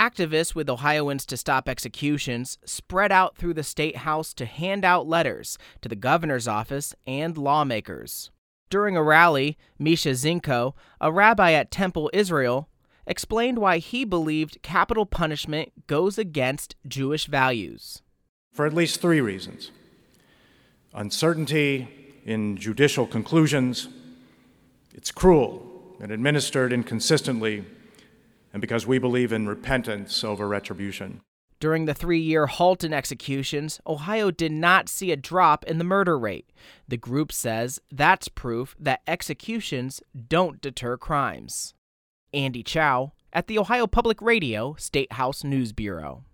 Activists with Ohioans to Stop Executions spread out through the State House to hand out letters to the governor's office and lawmakers. During a rally, Misha Zinko, a rabbi at Temple Israel, explained why he believed capital punishment goes against Jewish values. For at least 3 reasons: uncertainty in judicial conclusions, it's cruel and administered inconsistently, and because we believe in repentance over retribution. During the 3-year halt in executions, Ohio did not see a drop in the murder rate. The group says that's proof that executions don't deter crimes. Andy Chow at the Ohio Public Radio State House News Bureau.